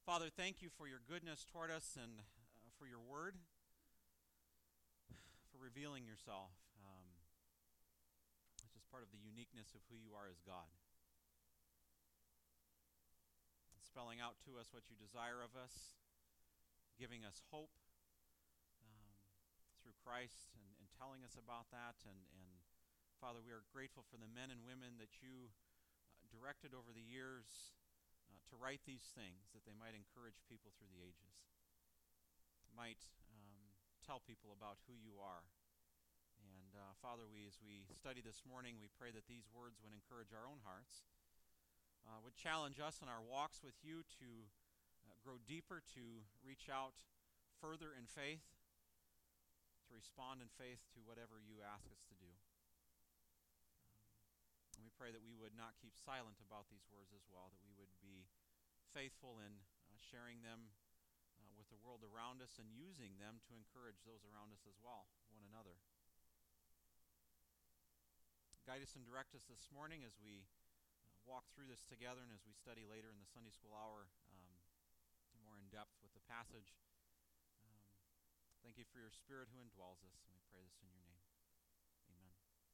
Father, thank you for your goodness toward us and for your word, for revealing yourself. It's just part of the uniqueness of who you are as God. Spelling out to us what you desire of us, giving us hope through Christ and telling us about that. And Father, we are grateful for the men and women that you directed over the years to write these things, that they might encourage people through the ages, might tell people about who you are. And Father, as we study this morning, we pray that these words would encourage our own hearts, would challenge us in our walks with you to grow deeper, to reach out further in faith, to respond in faith to whatever you ask us to do. And we pray that we would not keep silent about these words as well, that we would be faithful in sharing them with the world around us and using them to encourage those around us as well, one another. Guide us and direct us this morning as we walk through this together and as we study later in the Sunday school hour more in depth with the passage. Thank you for your Spirit who indwells us, and we pray this in your name. Amen.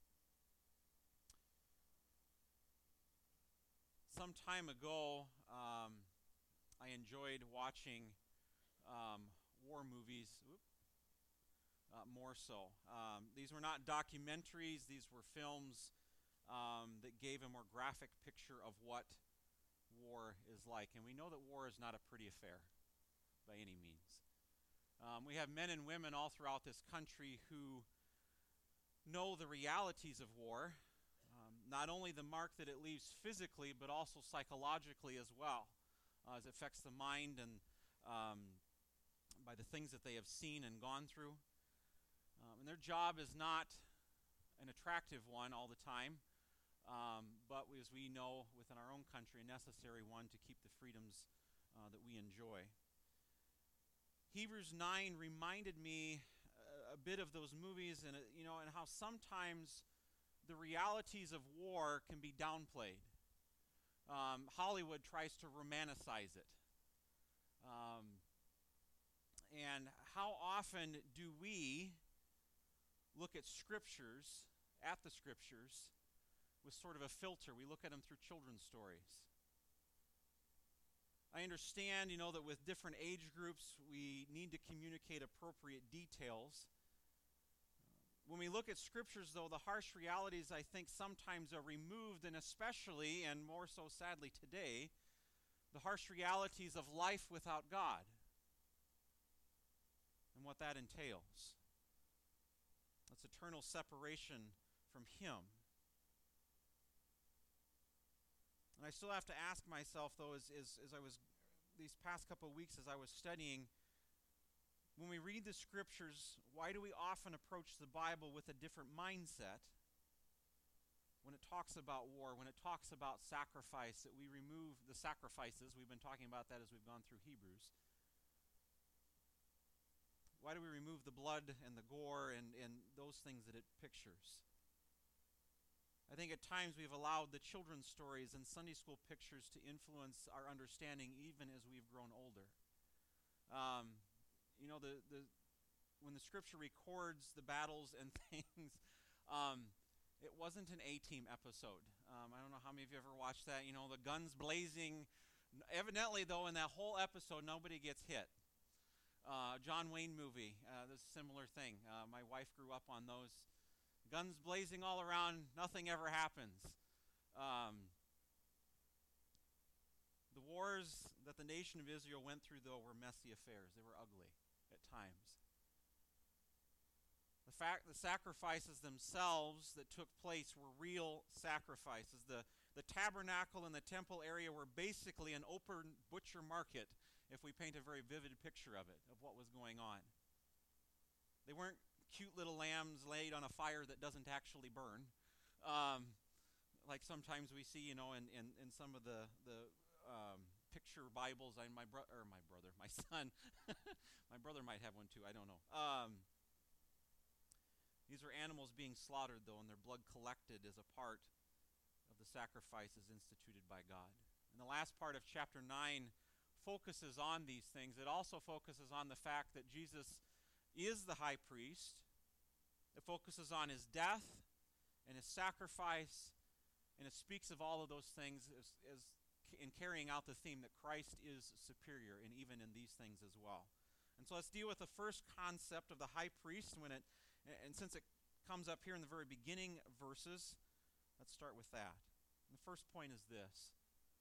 Some time ago, I enjoyed watching war movies. More so. These were not documentaries. These were films that gave a more graphic picture of what war is like. And we know that war is not a pretty affair by any means. We have men and women all throughout this country who know the realities of war, not only the mark that it leaves physically, but also psychologically as well, as it affects the mind and by the things that they have seen and gone through. And their job is not an attractive one all the time, but as we know within our own country, a necessary one to keep the freedoms that we enjoy. Hebrews 9 reminded me a bit of those movies, and and how sometimes the realities of war can be downplayed. Hollywood tries to romanticize it. And how often do we look at the scriptures with sort of a filter? We look at them through children's stories. I understand, that with different age groups, we need to communicate appropriate details. When we look at scriptures, though, the harsh realities, I think, sometimes are removed, and especially, and more so sadly today, the harsh realities of life without God and what that entails. That's eternal separation from Him. And I still have to ask myself, though, as I was, these past couple of weeks as I was studying, when we read the scriptures, why do we often approach the Bible with a different mindset? When it talks about war, when it talks about sacrifice, that we remove the sacrifices. We've been talking about that as we've gone through Hebrews. Why do we remove the blood and the gore and those things that it pictures? I think at times we've allowed the children's stories and Sunday school pictures to influence our understanding even as we've grown older. When the scripture records the battles and things, it wasn't an A-Team episode. I don't know how many of you ever watched that. The guns blazing. Evidently, though, in that whole episode, nobody gets hit. John Wayne movie, this is a similar thing. My wife grew up on those. Guns blazing all around, nothing ever happens. The wars that the nation of Israel went through, though, were messy affairs. They were ugly at times. The sacrifices themselves that took place were real sacrifices. The tabernacle and the temple area were basically an open butcher market, if we paint a very vivid picture of it, of what was going on. They weren't cute little lambs laid on a fire that doesn't actually burn, like sometimes we see, in some of the picture Bibles. My son, my brother might have one too. I don't know. These are animals being slaughtered, though, and their blood collected as a part of the sacrifices instituted by God. And the last part of chapter 9 focuses on these things. It also focuses on the fact that Jesus is the high priest. It focuses on his death and his sacrifice, and it speaks of all of those things as in carrying out the theme that Christ is superior, and even in these things as well. And so let's deal with the first concept of the high priest. And since it comes up here in the very beginning verses, let's start with that. And the first point is this.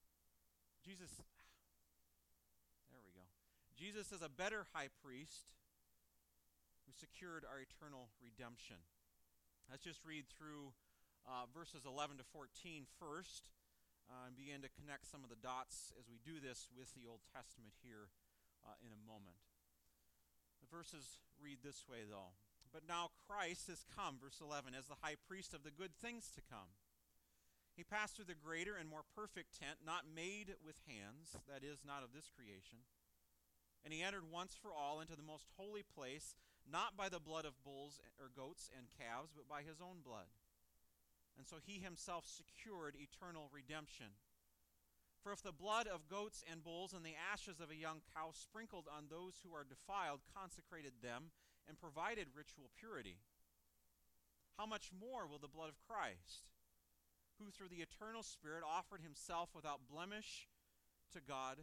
There we go. Jesus is a better high priest who secured our eternal redemption. Let's just read through verses 11 to 14 first and begin to connect some of the dots as we do this with the Old Testament here in a moment. The verses read this way, though. But now Christ has come, verse 11, as the high priest of the good things to come. He passed through the greater and more perfect tent, not made with hands, that is, not of this creation. And he entered once for all into the most holy place, not by the blood of bulls or goats and calves, but by his own blood. And so he himself secured eternal redemption. For if the blood of goats and bulls and the ashes of a young cow sprinkled on those who are defiled consecrated them and provided ritual purity, how much more will the blood of Christ, who through the eternal Spirit offered himself without blemish to God,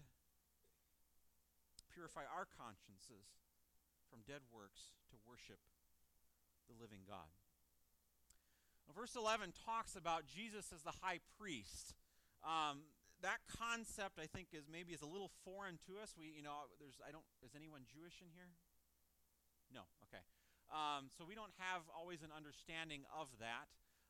purify our consciences from dead works to worship the living God. Now, verse 11 talks about Jesus as the high priest. That concept, I think, is a little foreign to us. Is anyone Jewish in here? No. Okay. So we don't have always an understanding of that.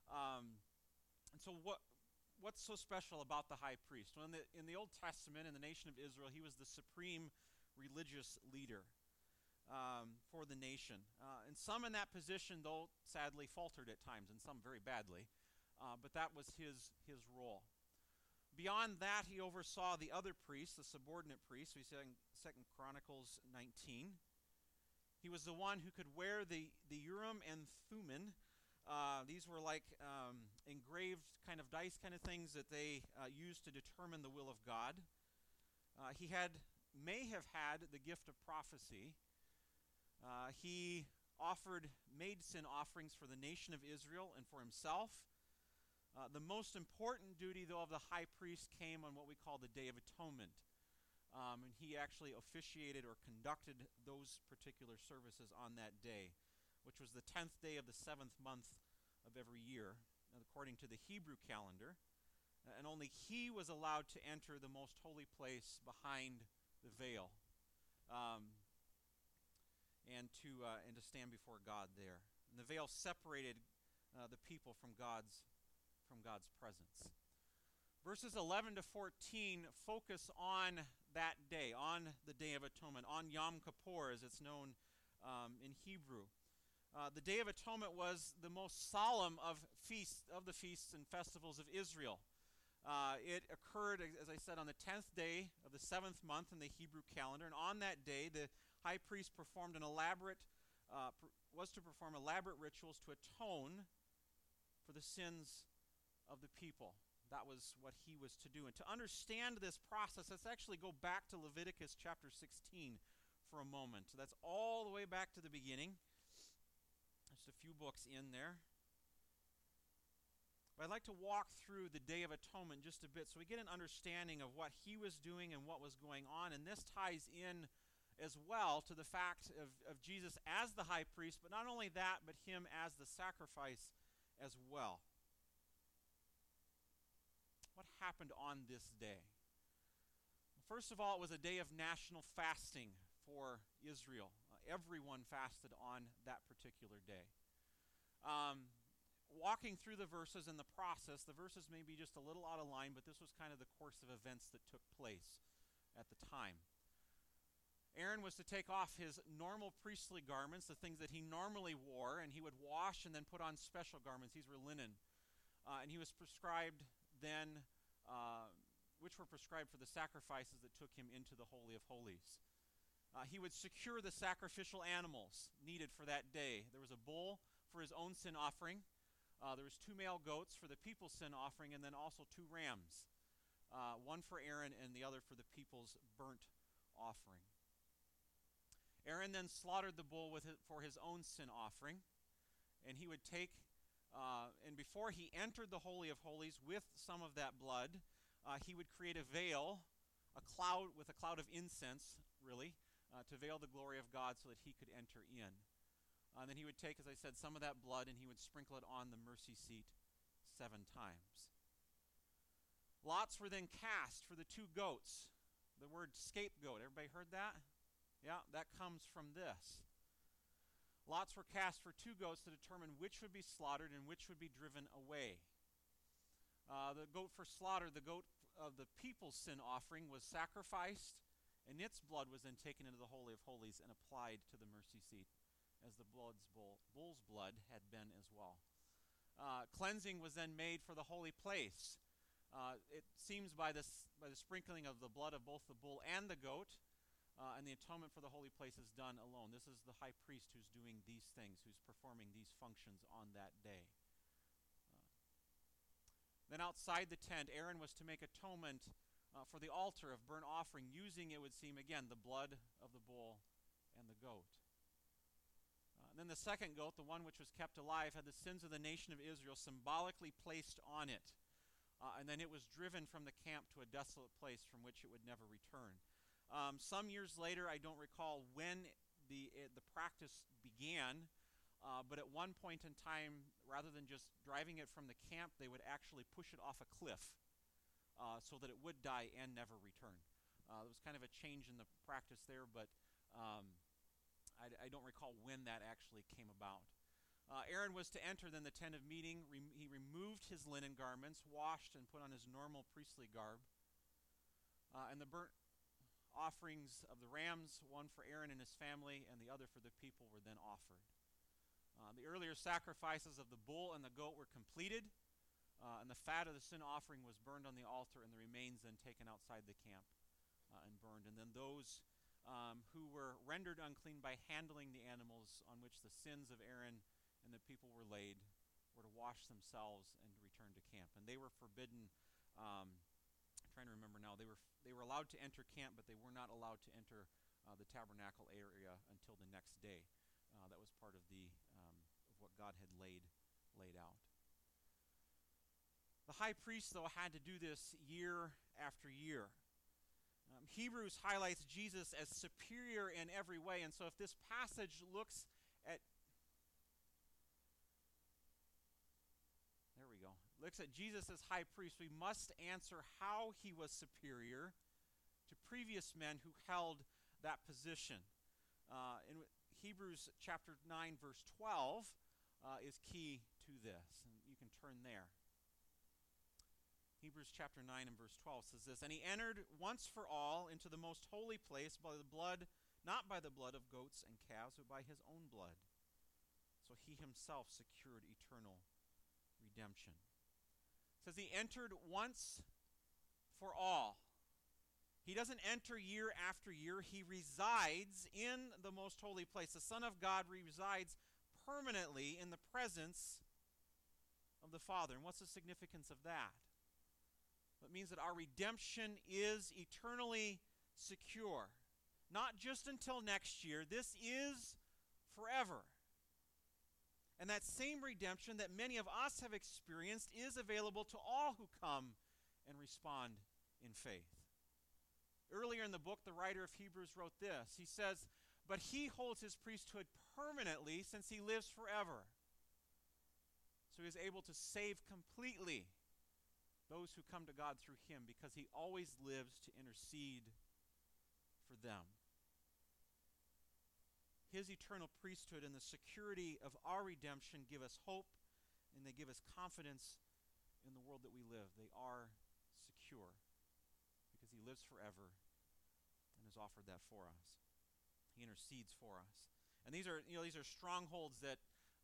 And so what's so special about the high priest? Well, in the Old Testament, in the nation of Israel, he was the supreme religious leader for the nation. And some in that position, though, sadly faltered at times, and some very badly. But that was his role. Beyond that, he oversaw the other priests, the subordinate priests. We see in 2 Chronicles 19. He was the one who could wear the Urim and Thummim. These were like engraved kind of dice kind of things that they used to determine the will of God. He may have had the gift of prophecy. He made sin offerings for the nation of Israel and for himself. The most important duty, though, of the high priest came on what we call the Day of Atonement. And he actually officiated or conducted those particular services on that day, which was the 10th day of the 7th month of every year, according to the Hebrew calendar. And only he was allowed to enter the most holy place behind the veil, and to stand before God there. And the veil separated the people from God's presence. Verses 11 to 14 focus on that day, on the Day of Atonement, on Yom Kippur, as it's known in Hebrew. The Day of Atonement was the most solemn of the feasts and festivals of Israel. It occurred, as I said, on the 10th day of the 7th month in the Hebrew calendar, and on that day, the high priest was to perform elaborate rituals to atone for the sins of the people. That was what he was to do. And to understand this process, let's actually go back to Leviticus chapter 16 for a moment. So that's all the way back to the beginning. Just a few books in there. But I'd like to walk through the Day of Atonement just a bit so we get an understanding of what he was doing and what was going on. And this ties in as well to the fact of Jesus as the high priest, but not only that, but him as the sacrifice as well. What happened on this day? First of all, it was a day of national fasting for Israel. Everyone fasted on that particular day. Walking through the verses and the process, the verses may be just a little out of line, but this was kind of the course of events that took place at the time. Aaron was to take off his normal priestly garments, the things that he normally wore, and he would wash and then put on special garments. These were linen. And he was prescribed then, which were prescribed for the sacrifices that took him into the Holy of Holies. He would secure the sacrificial animals needed for that day. There was a bull for his own sin offering. There was 2 male goats for the people's sin offering, and then also 2 rams, one for Aaron and the other for the people's burnt offering. Aaron then slaughtered the bull for his own sin offering, and he would take, and before he entered the Holy of Holies with some of that blood, he would create a veil, a cloud with a cloud of incense, really, to veil the glory of God so that he could enter in. And then he would take, as I said, some of that blood and he would sprinkle it on the mercy seat 7 times. Lots were then cast for the 2 goats. The word scapegoat, everybody heard that? Yeah, that comes from this. Lots were cast for 2 goats to determine which would be slaughtered and which would be driven away. The goat for slaughter, the goat of the people's sin offering, was sacrificed, and its blood was then taken into the Holy of Holies and applied to the mercy seat, as the bull's blood had been as well. Cleansing was then made for the holy place. It seems by the sprinkling of the blood of both the bull and the goat, and the atonement for the holy place is done alone. This is the high priest who's doing these things, who's performing these functions on that day. Then outside the tent, Aaron was to make atonement for the altar of burnt offering, using, it would seem, again, the blood of the bull and the goat. And then the second goat, the one which was kept alive, had the sins of the nation of Israel symbolically placed on it. And then it was driven from the camp to a desolate place from which it would never return. Some years later, I don't recall when the practice began, but at one point in time, rather than just driving it from the camp, they would actually push it off a cliff so that it would die and never return. There was kind of a change in the practice there, but I don't recall when that actually came about. Aaron was to enter then the tent of meeting. He removed his linen garments, washed, and put on his normal priestly garb. And the burnt offerings of the rams, one for Aaron and his family, and the other for the people, were then offered. The earlier sacrifices of the bull and the goat were completed, and the fat of the sin offering was burned on the altar, and the remains then taken outside the camp and burned. And then those who were rendered unclean by handling the animals on which the sins of Aaron and the people were laid were to wash themselves and to return to camp. And they were forbidden, I'm trying to remember now, they were allowed to enter camp, but they were not allowed to enter the tabernacle area until the next day. That was part of of what God had laid out. The high priest, though, had to do this year after year. Hebrews highlights Jesus as superior in every way, and so if this passage looks at Jesus as high priest, we must answer how he was superior to previous men who held that position. In Hebrews chapter 9, verse 12 is key to this, and you can turn there. Hebrews chapter 9 and verse 12 says this, "And he entered once for all into the most holy place by the blood, not by the blood of goats and calves, but by his own blood. So he himself secured eternal redemption." It says he entered once for all. He doesn't enter year after year. He resides in the most holy place. The Son of God resides permanently in the presence of the Father. And what's the significance of that? It means that our redemption is eternally secure. Not just until next year. This is forever. And that same redemption that many of us have experienced is available to all who come and respond in faith. Earlier in the book, the writer of Hebrews wrote this. He says, "But he holds his priesthood permanently since he lives forever. So he is able to save completely those who come to God through him, because he always lives to intercede for them." His eternal priesthood and the security of our redemption give us hope, and they give us confidence in the world that we live. They are secure because he lives forever and has offered that for us. He intercedes for us. And these are strongholds that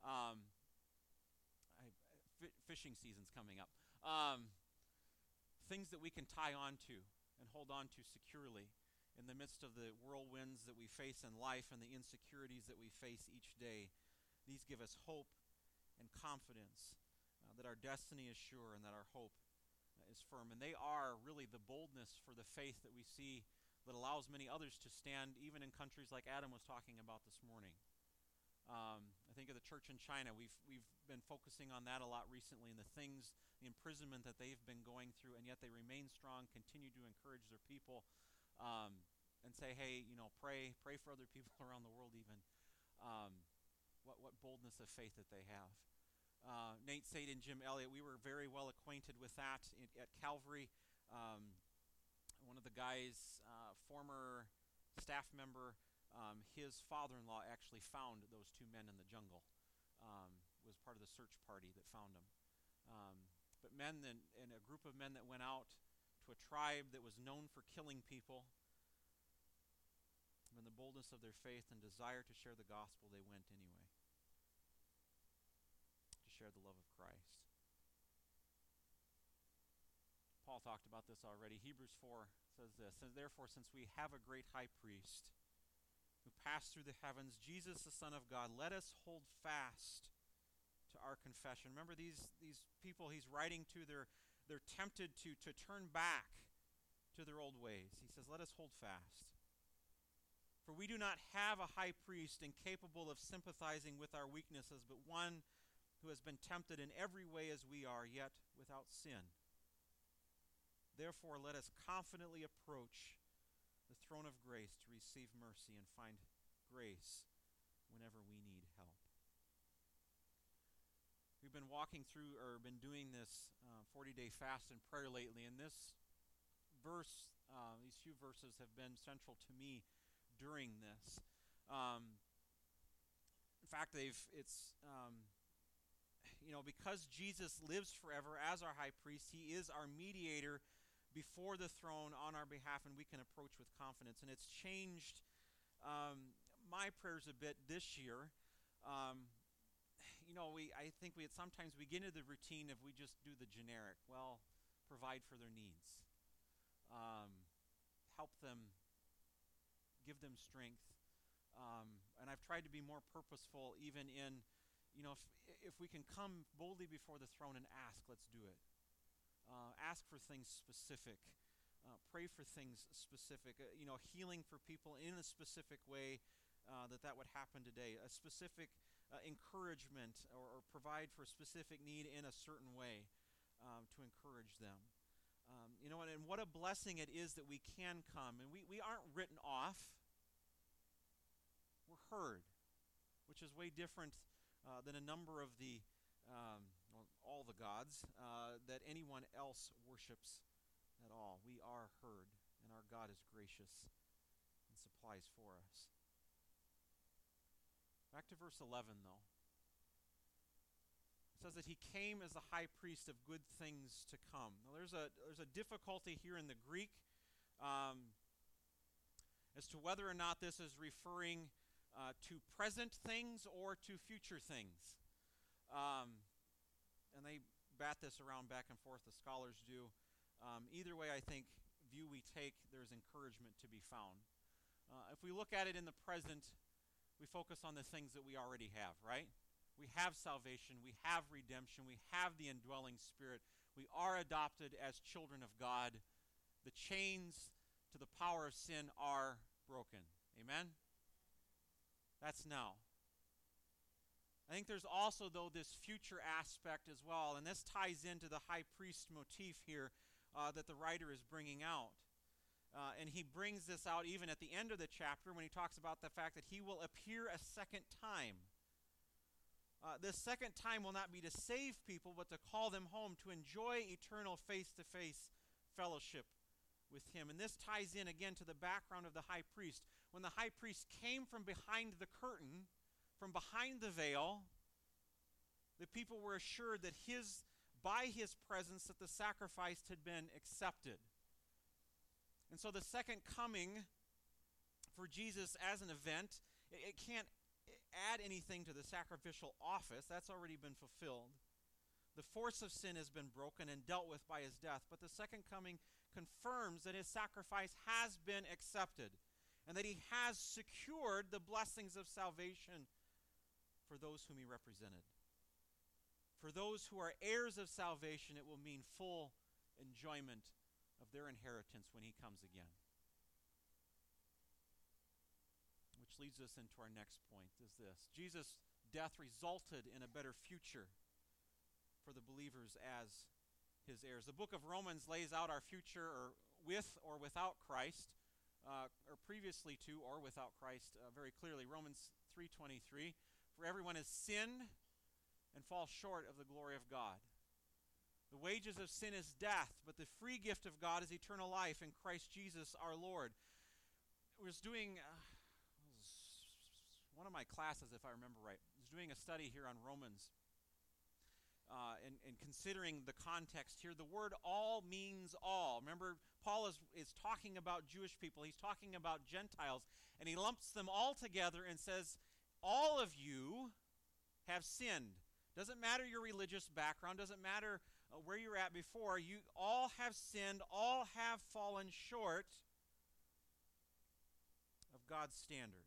fishing season's coming up. Things that we can tie on to and hold on to securely in the midst of the whirlwinds that we face in life and the insecurities that we face each day. These give us hope and confidence that our destiny is sure and that our hope is firm. And they are really the boldness for the faith that we see that allows many others to stand, even in countries like Adam was talking about this morning. I think of the church in China. We've been focusing on that a lot recently, and the things, the imprisonment that they've been going through, and yet they remain strong, continue to encourage their people, and say, hey, pray for other people around the world even. What boldness of faith that they have. Nate Sade and Jim Elliott, we were very well acquainted with that at Calvary. One of the guys, former staff member, his father-in-law actually found those two men in the jungle. Was part of the search party that found them. But men and a group of men that went out to a tribe that was known for killing people, in the boldness of their faith and desire to share the gospel, they went anyway. To share the love of Christ. Paul talked about this already. Hebrews 4 says this, therefore, since we have a great high priest who passed through the heavens, Jesus, the Son of God, let us hold fast to our confession. Remember these people he's writing to, they're tempted to turn back to their old ways. He says, let us hold fast. For we do not have a high priest incapable of sympathizing with our weaknesses, but one who has been tempted in every way as we are, yet without sin. Therefore, let us confidently approach the throne of grace to receive mercy and find grace whenever we need help. We've been walking through, or been doing this 40-day fast and prayer lately, and this verse, these few verses have been central to me during this. In fact, because Jesus lives forever as our high priest, he is our mediator before the throne on our behalf, and we can approach with confidence. And it's changed my prayers a bit this year. I think sometimes we get into the routine of we just do the generic. Well, provide for their needs. Help them. Give them strength. And I've tried to be more purposeful even in, if we can come boldly before the throne and ask, let's do it. Ask for things specific. Pray for things specific. Healing for people in a specific way, that would happen today. A specific encouragement or provide for a specific need in a certain way to encourage them. And what a blessing it is that we can come. And we aren't written off. We're heard, which is way different than a number of all the gods that anyone else worships at all. We are heard, and our God is gracious and supplies for us. Back to verse 11, though. It says that he came as the high priest of good things to come. Now, there's a difficulty here in the Greek as to whether or not this is referring to present things or to future things. And they bat this around back and forth, the scholars do. Either way, I think, view we take, there's encouragement to be found. If we look at it in the present, we focus on the things that we already have, right? We have salvation, we have redemption, we have the indwelling Spirit. We are adopted as children of God. The chains to the power of sin are broken. Amen? That's now. I think there's also, though, this future aspect as well, and this ties into the high priest motif here that the writer is bringing out. And he brings this out even at the end of the chapter when he talks about the fact that he will appear a second time. This second time will not be to save people, but to call them home, to enjoy eternal face-to-face fellowship with him. And this ties in again to the background of the high priest. When the high priest came from behind the curtain, from behind the veil, the people were assured that by his presence that the sacrifice had been accepted. And so the second coming for Jesus as an event, it can't add anything to the sacrificial office. That's already been fulfilled. The force of sin has been broken and dealt with by his death. But the second coming confirms that his sacrifice has been accepted and that he has secured the blessings of salvation for those whom he represented. For those who are heirs of salvation, it will mean full enjoyment of their inheritance when he comes again. leads us into our next point, is this. Jesus' death resulted in a better future for the believers as his heirs. The book of Romans lays out our future with or without Christ, or previously to or without Christ very clearly. Romans 3:23, for everyone has sinned and falls short of the glory of God. The wages of sin is death, but the free gift of God is eternal life in Christ Jesus our Lord. I was doing one of my classes, if I remember right, was doing a study here on Romans, and considering the context here. The word all means all. Remember, Paul is talking about Jewish people. He's talking about Gentiles, and he lumps them all together and says, all of you have sinned. Doesn't matter your religious background, doesn't matter where you're at before, you all have sinned, all have fallen short of God's standard.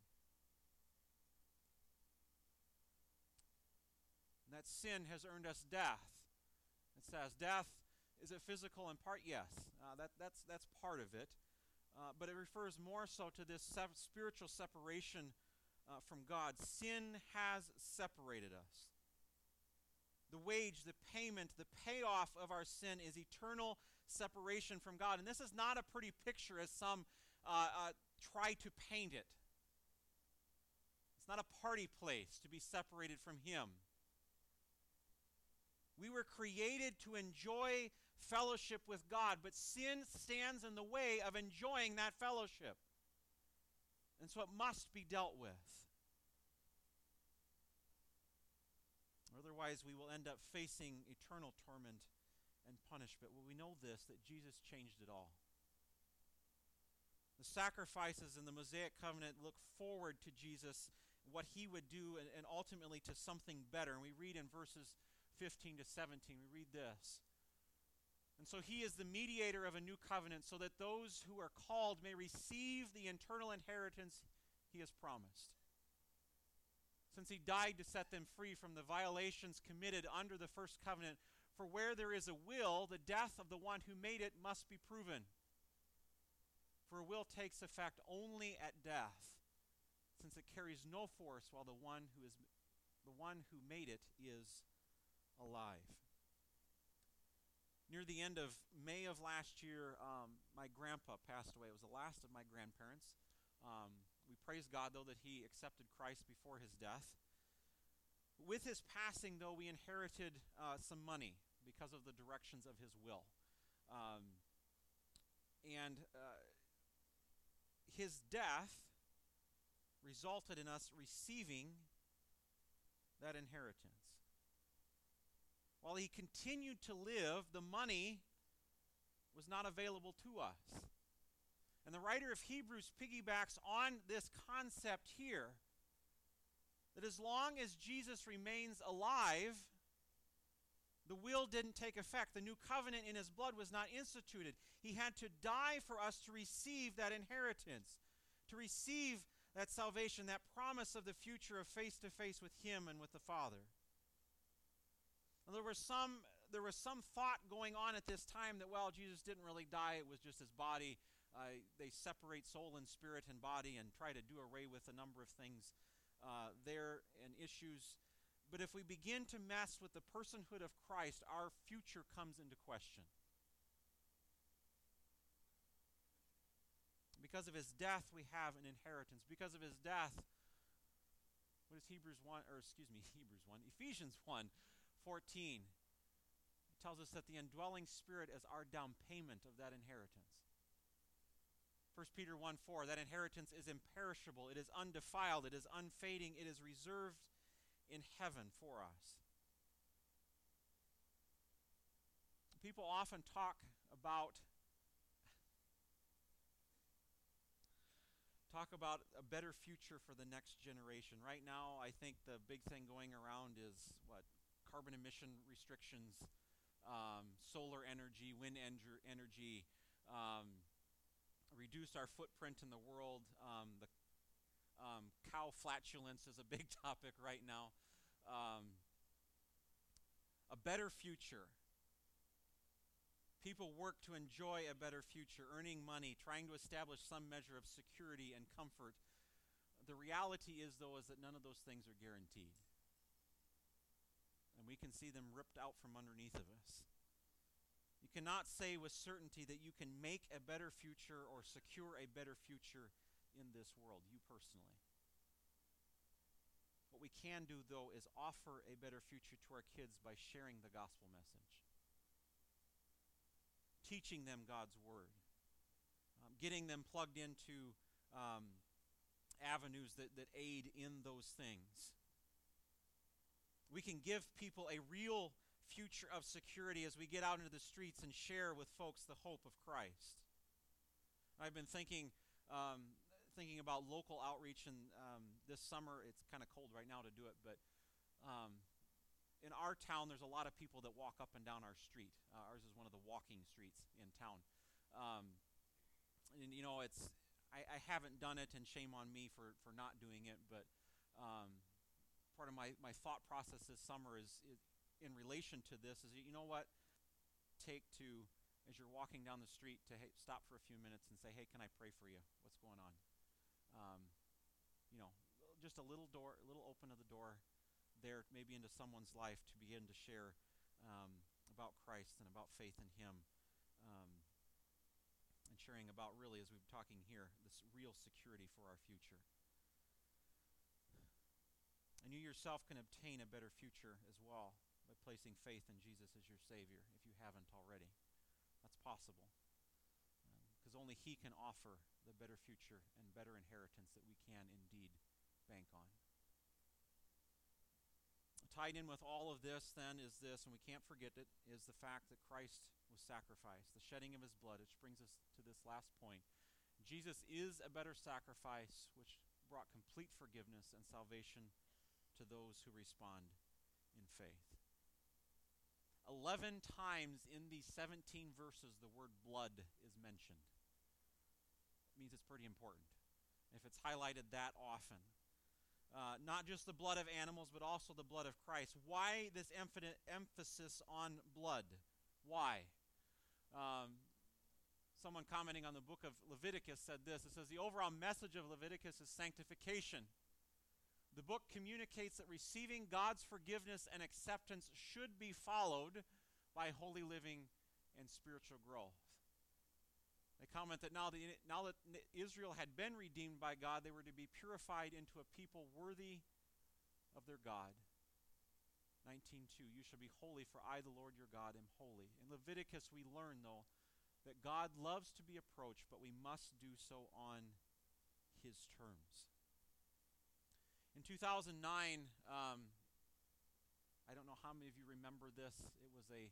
And that sin has earned us death. It says death, is it physical in part? Yes, that's part of it. But it refers more so to this spiritual separation from God. Sin has separated us. The wage, the payment, the payoff of our sin is eternal separation from God. And this is not a pretty picture as some try to paint it. It's not a party place to be separated from Him. We were created to enjoy fellowship with God, but sin stands in the way of enjoying that fellowship. And so it must be dealt with. Otherwise, we will end up facing eternal torment and punishment. Well, we know this, that Jesus changed it all. The sacrifices in the Mosaic covenant look forward to Jesus, what He would do, and ultimately to something better. And we read in verses 15 to 17, we read this. And so He is the mediator of a new covenant, so that those who are called may receive the eternal inheritance He has promised. Since He died to set them free from the violations committed under the first covenant, for where there is a will, the death of the one who made it must be proven. For a will takes effect only at death, since it carries no force while the one who made it is alive. Near the end of May of last year, my grandpa passed away. It was the last of my grandparents. We praise God, though, that he accepted Christ before his death. With his passing, though, we inherited some money because of the directions of his will. And his death resulted in us receiving that inheritance. While he continued to live, the money was not available to us. And the writer of Hebrews piggybacks on this concept here, that as long as Jesus remains alive, the will didn't take effect. The new covenant in His blood was not instituted. He had to die for us to receive that inheritance, to receive that salvation, that promise of the future of face-to-face with Him and with the Father. And there was some thought going on at this time that, well, Jesus didn't really die. It was just His body. They separate soul and spirit and body and try to do away with a number of things there and issues. But if we begin to mess with the personhood of Christ, our future comes into question. Because of His death, we have an inheritance. Because of His death, what is Ephesians 1:14 tells us that the indwelling Spirit is our down payment of that inheritance. 1 Peter 1:4, that inheritance is imperishable, it is undefiled, it is unfading, it is reserved in heaven for us. People often talk about a better future for the next generation. Right now, I think the big thing going around is carbon emission restrictions, solar energy, wind energy, reduce our footprint in the world. The cow flatulence is a big topic right now. A better future. People work to enjoy a better future, earning money, trying to establish some measure of security and comfort. The reality is, though, is that none of those things are guaranteed. And we can see them ripped out from underneath of us. You cannot say with certainty that you can make a better future or secure a better future in this world, you personally. What we can do, though, is offer a better future to our kids by sharing the gospel message, teaching them God's word, getting them plugged into avenues that aid in those things. We can give people a real future of security as we get out into the streets and share with folks the hope of Christ. I've been thinking about local outreach, and this summer, it's kind of cold right now to do it, but in our town, there's a lot of people that walk up and down our street. Ours is one of the walking streets in town. And, you know, I haven't done it, and shame on me for not doing it, but part of my thought process this summer is in relation to this is, you know what, take to, as you're walking down the street, to stop for a few minutes and say, hey, can I pray for you? What's going on? You know, just a little open of the door there, maybe into someone's life, to begin to share about Christ and about faith in Him, and sharing about, really, as we've been talking here, this real security for our future. And you yourself can obtain a better future as well by placing faith in Jesus as your Savior, if you haven't already. That's possible. Because only He can offer the better future and better inheritance that we can indeed bank on. Tied in with all of this, then, is this, and we can't forget it, is the fact that Christ was sacrificed, the shedding of His blood, which brings us to this last point. Jesus is a better sacrifice, which brought complete forgiveness and salvation to those who respond in faith. 11 times in these 17 verses the word blood is mentioned. It means it's pretty important, if it's highlighted that often. Not just the blood of animals, but also the blood of Christ. Why this emphasis on blood? Why? Someone commenting on the book of Leviticus said this. It says, the overall message of Leviticus is sanctification. The book communicates that receiving God's forgiveness and acceptance should be followed by holy living and spiritual growth. They comment that now that Israel had been redeemed by God, they were to be purified into a people worthy of their God. 19:2, you shall be holy, for I, the Lord your God, am holy. In Leviticus, we learn, though, that God loves to be approached, but we must do so on His terms. In 2009, I don't know how many of you remember this. It was a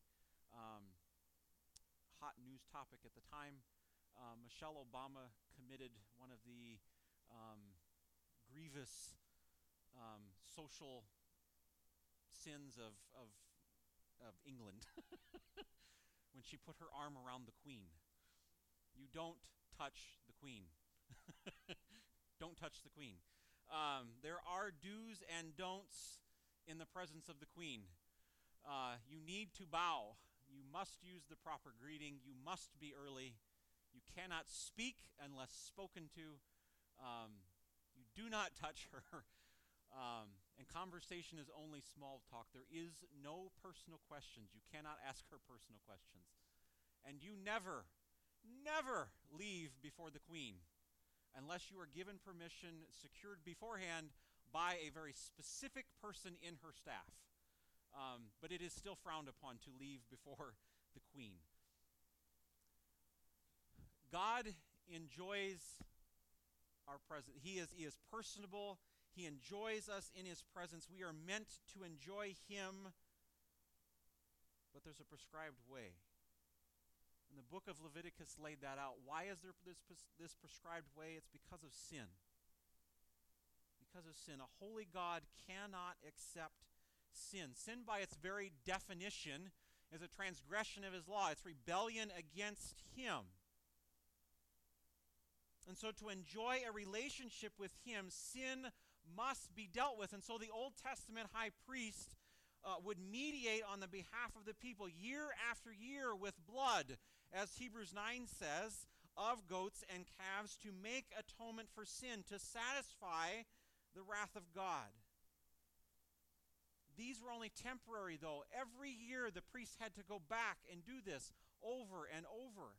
hot news topic at the time. Michelle Obama committed one of the grievous social sins of England when she put her arm around the Queen. You don't touch the Queen. Don't touch the Queen. There are do's and don'ts in the presence of the Queen. You need to bow. You must use the proper greeting. You must be early. You cannot speak unless spoken to. You do not touch her. And conversation is only small talk. There is no personal questions. You cannot ask her personal questions. And you never leave before the Queen unless you are given permission, secured beforehand by a very specific person in her staff. But it is still frowned upon to leave before the Queen. God enjoys our presence. He is personable. He enjoys us in His presence. We are meant to enjoy Him, but there's a prescribed way. And the book of Leviticus laid that out. Why is there this prescribed way? It's because of sin. Because of sin. A holy God cannot accept sin. Sin, by its very definition, is a transgression of His law. It's rebellion against Him. And so to enjoy a relationship with Him, sin must be dealt with. And so the Old Testament high priest would mediate on the behalf of the people year after year with blood. As Hebrews 9 says, of goats and calves to make atonement for sin, to satisfy the wrath of God. These were only temporary, though. Every year the priest had to go back and do this over and over.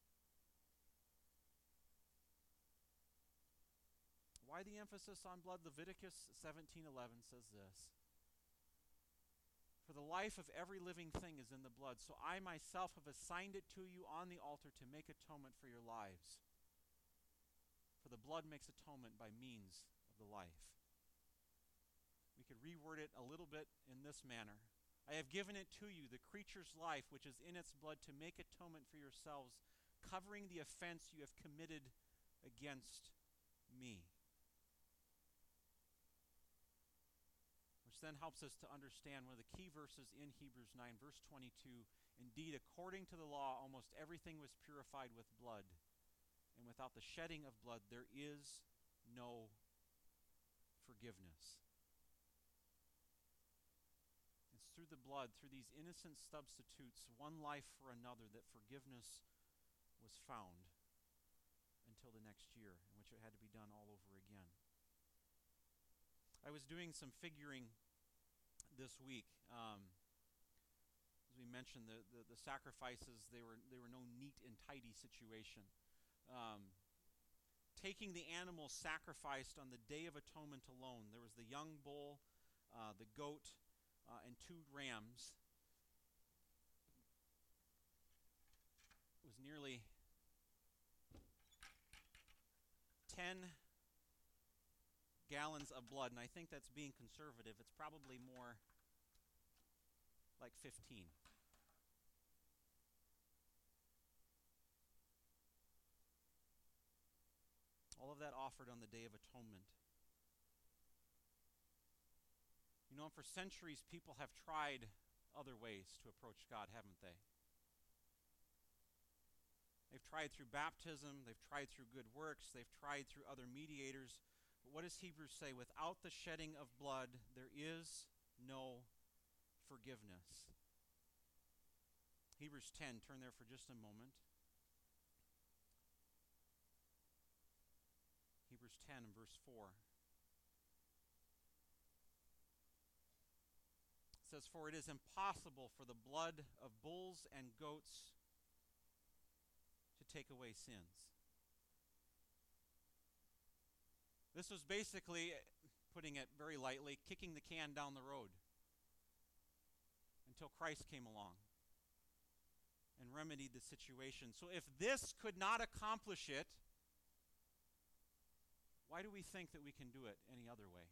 Why the emphasis on blood? Leviticus 17:11 says this: "For the life of every living thing is in the blood, so I myself have assigned it to you on the altar to make atonement for your lives. For the blood makes atonement by means of the life." We could reword it a little bit in this manner: "I have given it to you, the creature's life, which is in its blood, to make atonement for yourselves, covering the offense you have committed against me." Which then helps us to understand one of the key verses in Hebrews 9, verse 22. "Indeed, according to the law, almost everything was purified with blood, and without the shedding of blood there is no forgiveness." It's through the blood, through these innocent substitutes, one life for another, that forgiveness was found until the next year, in which it had to be done all over again. I was doing some figuring this week. As we mentioned, the sacrifices, they were no neat and tidy situation. Taking the animals sacrificed on the Day of Atonement alone, there was the young bull, the goat, and 2 rams. It was nearly 10 gallons of blood, and I think that's being conservative. It's probably more like 15. All of that offered on the Day of Atonement. You know, for centuries, people have tried other ways to approach God, haven't they? They've tried through baptism, they've tried through good works, they've tried through other mediators. But what does Hebrews say? Without the shedding of blood, there is no forgiveness. Hebrews 10, turn there for just a moment. Hebrews 10 and verse 4. It says, "For it is impossible for the blood of bulls and goats to take away sins." This was basically, putting it very lightly, kicking the can down the road until Christ came along and remedied the situation. So if this could not accomplish it, why do we think that we can do it any other way?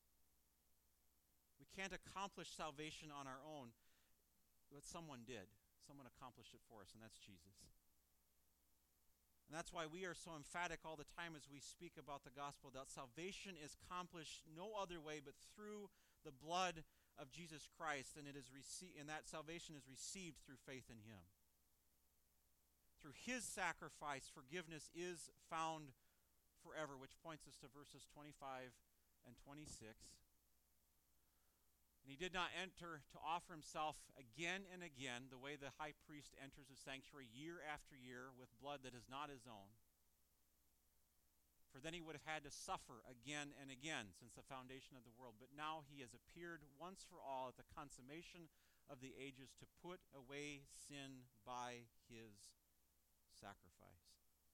We can't accomplish salvation on our own, but someone did. Someone accomplished it for us, and that's Jesus. And that's why we are so emphatic all the time as we speak about the gospel, that salvation is accomplished no other way but through the blood of Jesus Christ, and and that salvation is received through faith in Him. Through His sacrifice, forgiveness is found forever, which points us to verses 25 and 26. "And He did not enter to offer Himself again and again, the way the high priest enters the sanctuary year after year with blood that is not his own. For then He would have had to suffer again and again since the foundation of the world. But now He has appeared once for all at the consummation of the ages to put away sin by His sacrifice."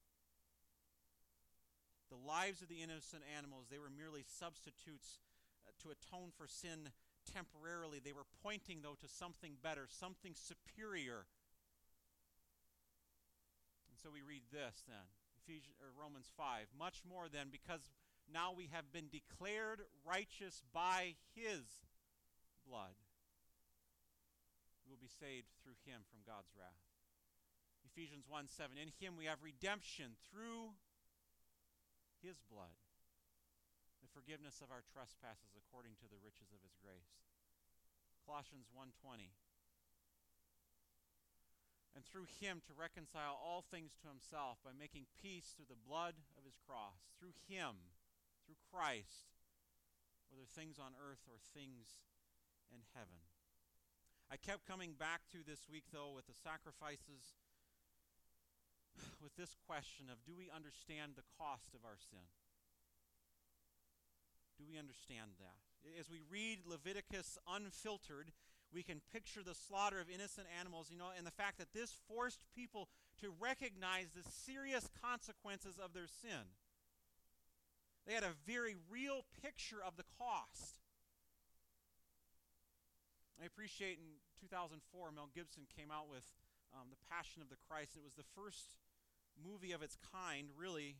The lives of the innocent animals, they were merely substitutes to atone for sin temporarily. They were pointing, though, to something better, something superior. And so we read this then, Romans 5. "Much more then, because now we have been declared righteous by His blood, we will be saved through Him from God's wrath." Ephesians 1:7. "In Him we have redemption through His blood, the forgiveness of our trespasses according to the riches of His grace." Colossians 1:20. "And through Him to reconcile all things to Himself by making peace through the blood of His cross." Through Him, through Christ, whether things on earth or things in heaven. I kept coming back to this week, though, with the sacrifices with this question of, do we understand the cost of our sin? Do we understand that? As we read Leviticus unfiltered, we can picture the slaughter of innocent animals, and the fact that this forced people to recognize the serious consequences of their sin. They had a very real picture of the cost. I appreciate in 2004, Mel Gibson came out with The Passion of the Christ. It was the first movie of its kind, really,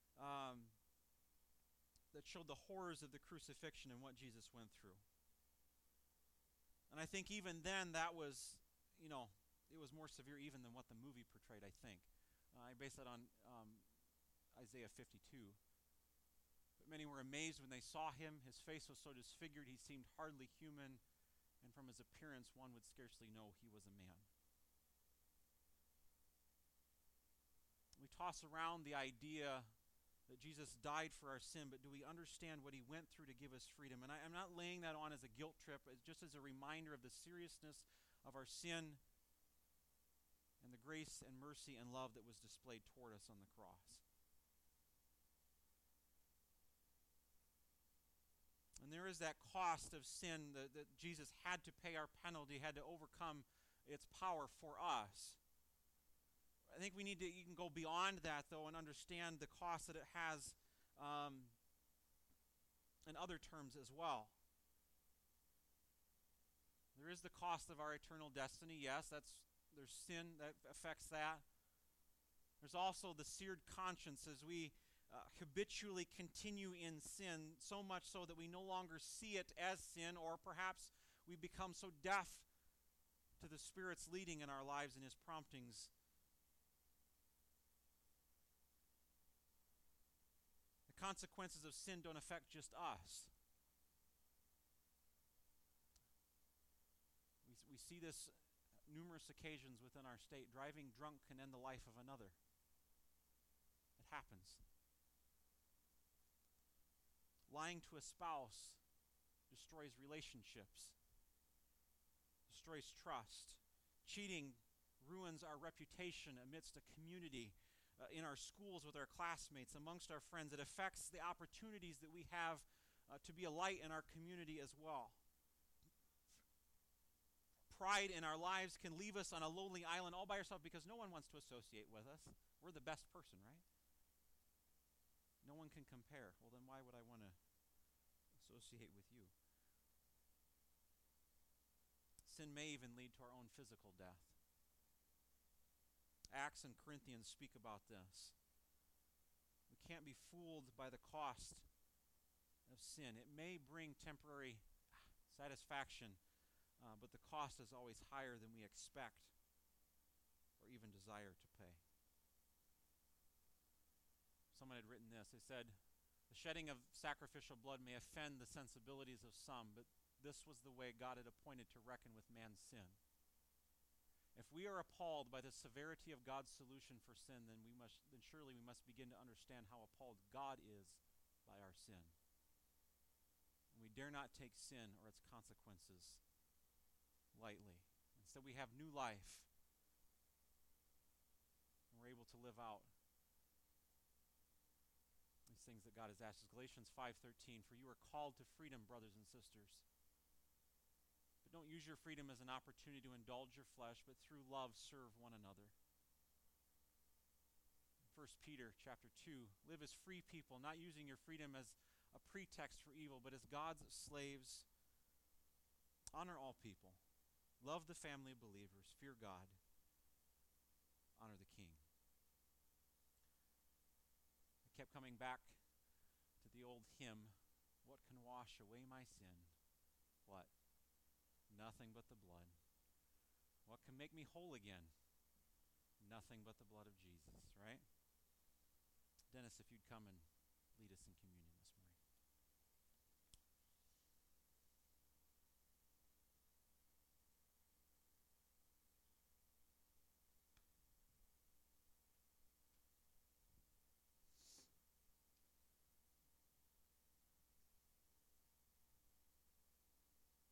that showed the horrors of the crucifixion and what Jesus went through. And I think even then that was, it was more severe even than what the movie portrayed, I think. I base that on Isaiah 52. But many were amazed when they saw him. His face was so disfigured, he seemed hardly human, and from his appearance one would scarcely know he was a man. We toss around the idea that Jesus died for our sin, but do we understand what he went through to give us freedom? And I'm not laying that on as a guilt trip, just as a reminder of the seriousness of our sin and the grace and mercy and love that was displayed toward us on the cross. And there is that cost of sin that Jesus had to pay our penalty, had to overcome its power for us. I think we need to even go beyond that, though, and understand the cost that it has in other terms as well. There is the cost of our eternal destiny. Yes, there's sin that affects that. There's also the seared conscience as we habitually continue in sin, so much so that we no longer see it as sin, or perhaps we become so deaf to the Spirit's leading in our lives and his promptings. The consequences of sin don't affect just us. We see this numerous occasions within our state. Driving drunk can end the life of another. It happens. Lying to a spouse destroys relationships, destroys trust. Cheating ruins our reputation amidst a community, in our schools with our classmates, amongst our friends. It affects the opportunities that we have to be a light in our community as well. Pride in our lives can leave us on a lonely island all by ourselves because no one wants to associate with us. We're the best person, right? No one can compare. Well, then why would I want to associate with you? Sin may even lead to our own physical death. Acts and Corinthians speak about this. We can't be fooled by the cost of sin. It may bring temporary satisfaction, but the cost is always higher than we expect or even desire to pay. Someone had written this. They said, "The shedding of sacrificial blood may offend the sensibilities of some, but this was the way God had appointed to reckon with man's sin. If we are appalled by the severity of God's solution for sin, then surely we must begin to understand how appalled God is by our sin. And we dare not take sin or its consequences lightly. Instead, we have new life. And we're able to live out these things that God has asked us. Galatians 5:13, "For you are called to freedom, brothers and sisters. But don't use your freedom as an opportunity to indulge your flesh, but through love serve one another." 1 Peter chapter 2, "Live as free people, not using your freedom as a pretext for evil, but as God's slaves. Honor all people. Love the family of believers. Fear God. Honor the king." I kept coming back to the old hymn, "What can wash away my sin? What? Nothing but the blood. What can make me whole again? Nothing but the blood of Jesus," right? Dennis, if you'd come and lead us in communion this morning.